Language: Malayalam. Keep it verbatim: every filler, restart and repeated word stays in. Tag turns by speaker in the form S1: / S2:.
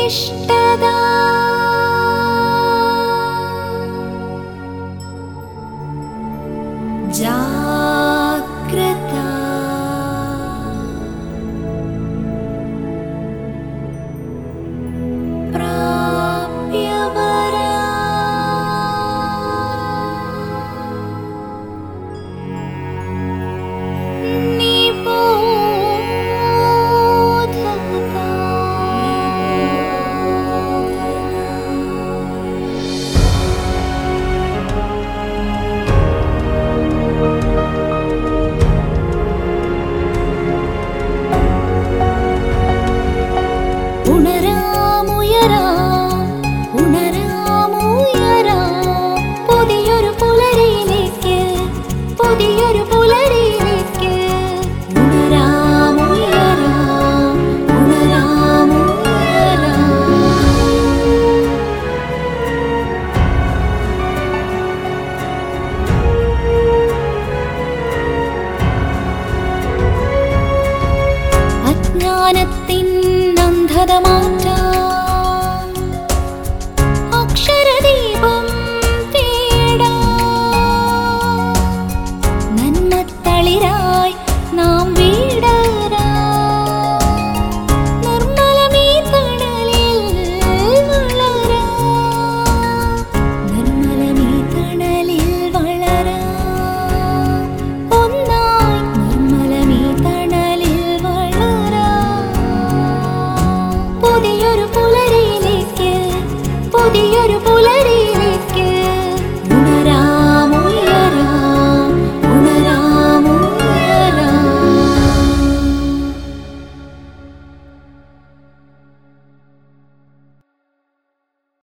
S1: ഇഷ്ടദാ ജാഗ്രത പ്രാപ്യവരാ അജ്ഞാനത്തിൻ അന്ധത മാറ്റാൻ അക്ഷരദീപം തേടാൻ നന്മത്തളിരായി നാം വീടരാൻ നിർമ്മലമീ തണലിൽ വളരാൻ നിർമ്മലമീ തണലിൽ വളരാൻ ഒന്നായി നിർമ്മലമീ തണലിൽ പുതിയൊരു പുലരിയിലേക്ക് പുതിയൊരു പുലരി